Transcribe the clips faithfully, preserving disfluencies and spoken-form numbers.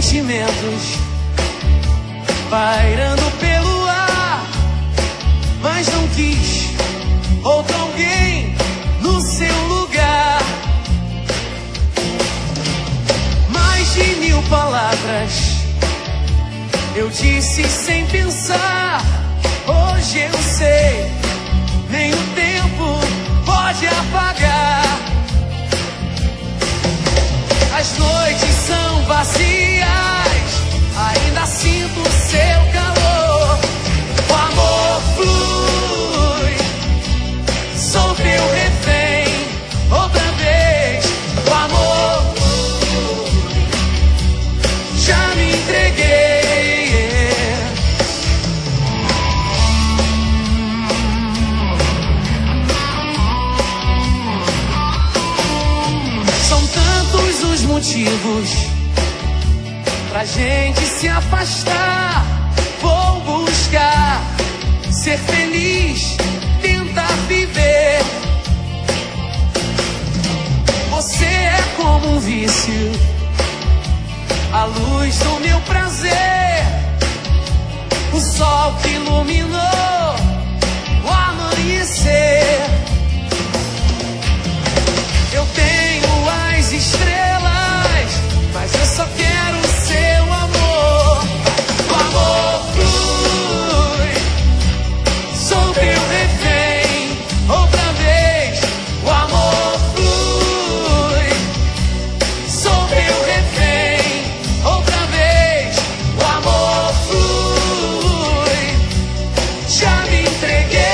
sentimentos pairando pelo ar, mas não quis outro alguém no seu lugar. Mais de mil palavras eu disse sem pensar. Hoje eu sei, nem o tempo pode apagar. As noites são vazias, ainda sinto o seu calor. O amor flui, sou teu refém. Outra vez, o amor flui, já me entreguei. São tantos os motivos pra gente se afastar. Vou buscar ser feliz, tentar viver. Você é como um vício, a luz do meu prazer, o sol que iluminou o amanhecer. Eu tenho as estrelas, mas eu só quero o seu amor. O amor flui, sou teu refém. Outra vez, o amor flui, sou teu refém. Outra vez, o amor flui, já me entreguei.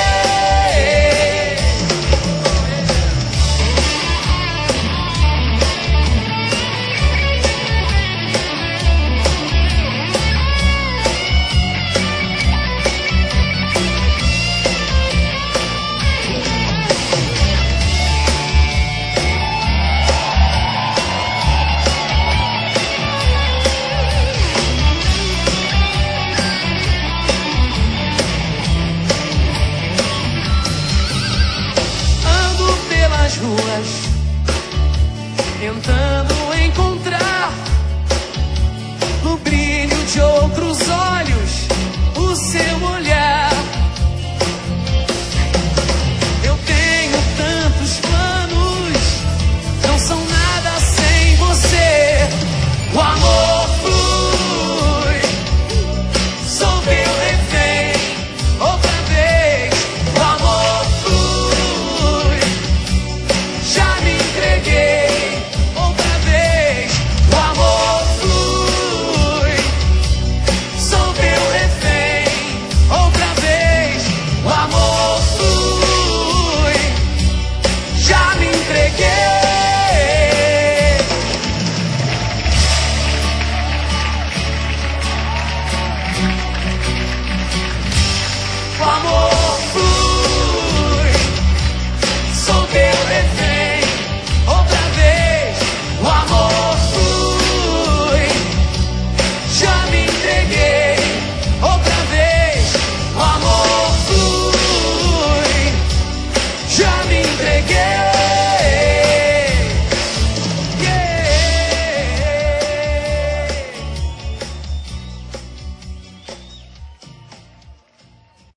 Ando pelas ruas tentando